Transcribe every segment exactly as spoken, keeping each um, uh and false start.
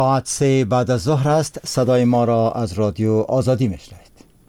ساعت سه بعد از ظهر است. صدای ما را از رادیو آزادی میشنوید.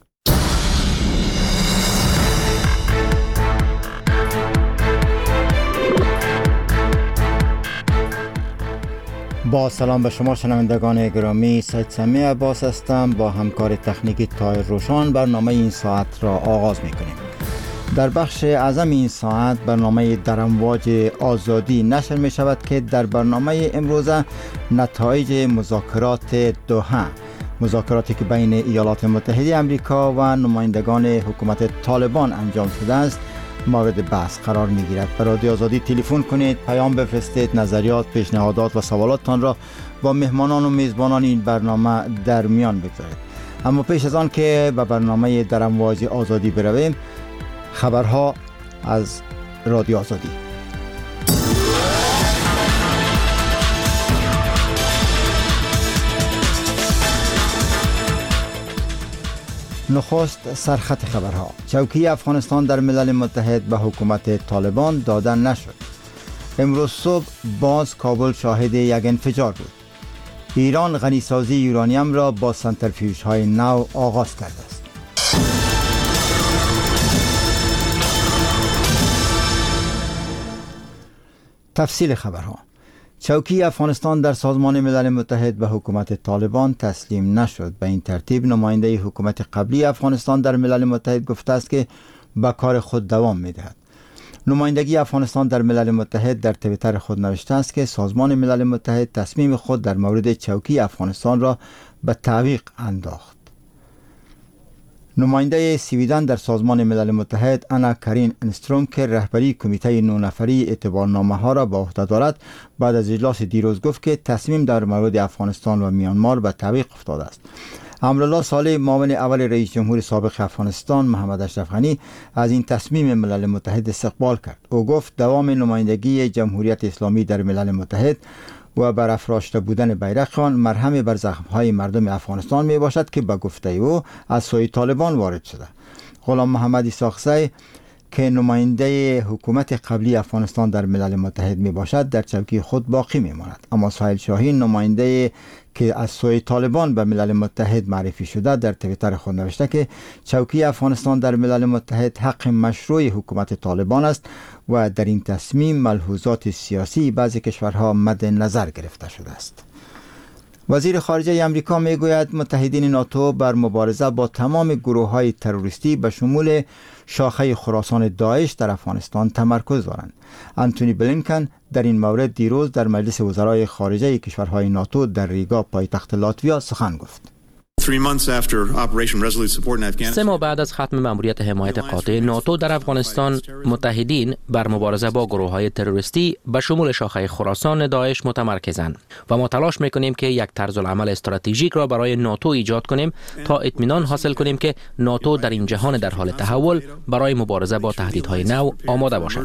با سلام به شما شنوندگان گرامی، سید سمی عباس هستم. با همکار تکنیکی طاهر روشان برنامه این ساعت را آغاز میکنیم. در بخش اعظم این ساعت برنامه در امواج آزادی نشر می شود که در برنامه امروز نتایج مذاکرات دوحه، مذاکراتی که بین ایالات متحده آمریکا و نمایندگان حکومت طالبان انجام شده است مورد بحث قرار می گیرد. به رادیو آزادی تلفن کنید، پیام بفرستید، نظریات، پیشنهادات و سوالاتتان را با مهمانان و میزبانان این برنامه در میان بگذارید. اما پیش از آن که به برنامه در امواج آزادی برویم، خبرها از رادیو آزادی. نخست سرخط خبرها. چوکی افغانستان در ملل متحد به حکومت طالبان داده نشد. امروز صبح باز کابل شاهد یک انفجار بود. ایران غنیسازی یورانیم را با سنترفیوژهای نو آغاز کرده است. تفصیل خبرها. چوکی افغانستان در سازمان ملل متحد به حکومت طالبان تسلیم نشد. به این ترتیب نماینده حکومت قبلی افغانستان در ملل متحد گفته است که به کار خود دوام می‌دهد. نمایندگی افغانستان در ملل متحد در توییتر خود نوشته است که سازمان ملل متحد تصمیم خود در مورد چوکی افغانستان را به تعویق انداخت. نماینده سویدن در سازمان ملل متحد انا کارین انستروم که رهبری کمیته نه نفری اعتبارنامه ها را به عهده دارد، بعد از اجلاس دیروز گفت که تصمیم در مورد افغانستان و میانمار به تعویق افتاده است. امرالله صالح، معاون اول رئیس جمهور سابق افغانستان محمد اشرف غنی، از این تصمیم ملل متحد استقبال کرد. او گفت دوام نمایندگی جمهوریت اسلامی در ملل متحد و برافراشته بودن بیرق آن مرهم بر زخم‌های مردم افغانستان می باشد که به گفته او از سوی طالبان وارد شده. غلام محمد اسحاقزی که نماینده حکومت قبلی افغانستان در ملل متحد می باشد در چوکی خود باقی می ماند. اما سهیل شاهین، نماینده که از سوی طالبان به ملل متحد معرفی شده، در توییتر خود نوشته که چوکی افغانستان در ملل متحد حق مشروع حکومت طالبان است و در این تصمیم ملحوظات سیاسی بعضی کشورها مد نظر گرفته شده است. وزیر خارجه امریکا می گوید متحدین ناتو بر مبارزه با تمام گروه‌های تروریستی به شمول شاخه خراسان داعش در افغانستان تمرکز دارند. انتونی بلینکن در این مورد دیروز در مجلس وزرای خارجه کشورهای ناتو در ریگا پایتخت لاتویا سخن گفت. سه ماه بعد از ختم مأموریت حمایت قاطع ناتو در افغانستان، متحدین بر مبارزه با گروه‌های تروریستی به شمول شاخه خراسان داعش متمرکزند و ما تلاش می‌کنیم که یک طرز العمل استراتژیک را برای ناتو ایجاد کنیم تا اطمینان حاصل کنیم که ناتو در این جهان در حال تحول برای مبارزه با تهدیدهای نو آماده باشد.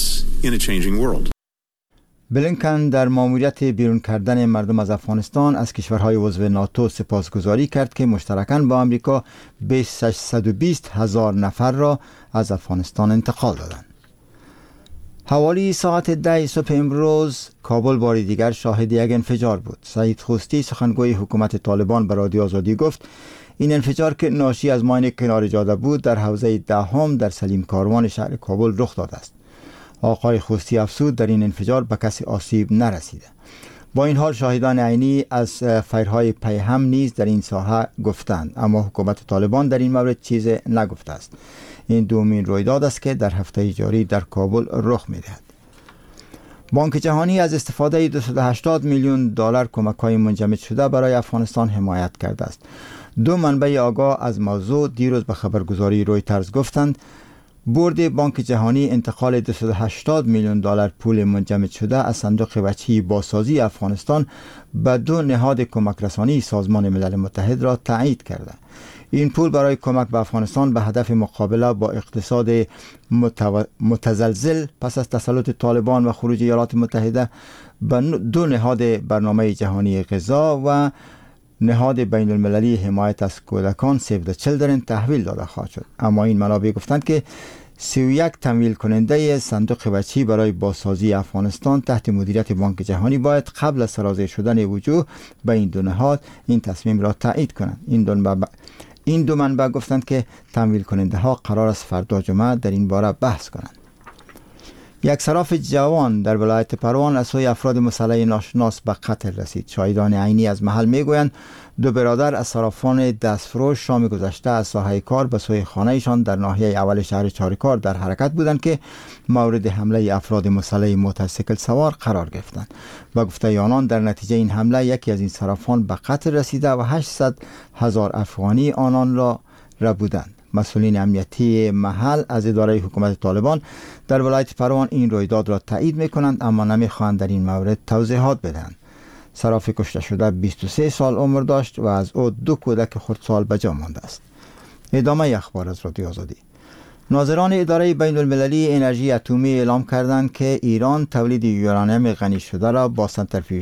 بلینکن در مأموریت بیرون کردن مردم از افغانستان از کشورهای عضو ناتو سپاسگزاری کرد که مشترکاً با آمریکا به ششصد و بیست هزار نفر را از افغانستان انتقال دادند. حوالی ساعت ده صبح امروز کابل بار دیگر شاهد یک انفجار بود. سعید خوستی، سخنگوی حکومت طالبان، به رادیو آزادی گفت این انفجار که ناشی از ماین کنار جاده بود در حوزه دهم در سلیم کاروان شهر کابل رخ داده است. آقای خوستی افزود در این انفجار به کسی آسیب نرسیده. با این حال شاهدان عینی از فیرهای پیهم نیز در این ساحه گفتند، اما حکومت طالبان در این مورد چیز نگفته است. این دومین رویداد است که در هفته جاری در کابل رخ می‌دهد. بانک جهانی از استفاده دویست و هشتاد میلیون دلار کمک‌های منجمد شده برای افغانستان حمایت کرده است. دو منبع آگاه از موضوع دیروز به خبرگزاری رویترز گفتند بورد بانک جهانی انتقال دویست و هشتاد میلیون دلار پول منجمد شده از صندوق وجهی بازسازی افغانستان به دو نهاد کمک رسانی سازمان ملل متحد را تایید کرده. این پول برای کمک به افغانستان به هدف مقابله با اقتصاد متزلزل پس از تسلط طالبان و خروج ایالات متحده به دو نهاد برنامه جهانی غذا و نهاد بین المللی حمایت از کودکان سیو د چیلدرن تحویل داده خواهد شد. اما این منابع گفتند که سی و یک تمویل کننده صندوق بچی برای بازسازی افغانستان تحت مدیریت بانک جهانی باید قبل از سرازیر شدن وجوه به این دو نهاد این تصمیم را تایید کنند. این دو منبع این دو منبع گفتند که تمویل کننده ها قرار است فردا جمعه در این باره بحث کنند. یک صراف جوان در ولایت پروان از سوی افراد مسلح ناشناس به قتل رسید. شاهدان عینی از محل میگویند دو برادر از صرافان دستفروش شام گذشته از ساحه کار به سوی خانهشان در ناحیه اول شهر چاریکار در حرکت بودند که مورد حمله افراد مسلح موتورسیکل سوار قرار گرفتند. با گفته آنان در نتیجه این حمله یکی از این صرافان به قتل رسیده و هشتصد هزار افغانی آنان را ربودند. مسئولین امنیتی محل از اداره حکومت طالبان در ولایت پروان این رویداد را تایید می‌کنند اما نمی‌خواهند در این مورد توضیحات بدهند. صراف کشته شده بیست و سه سال عمر داشت و از او دو کودک خردسال به جا مانده است. ادامه اخبار از رادیو آزادی. ناظران اداره بین المللی انرژی اتمی اعلام کردند که ایران تولید یورانیم غنی شده را با سنتریفیوژ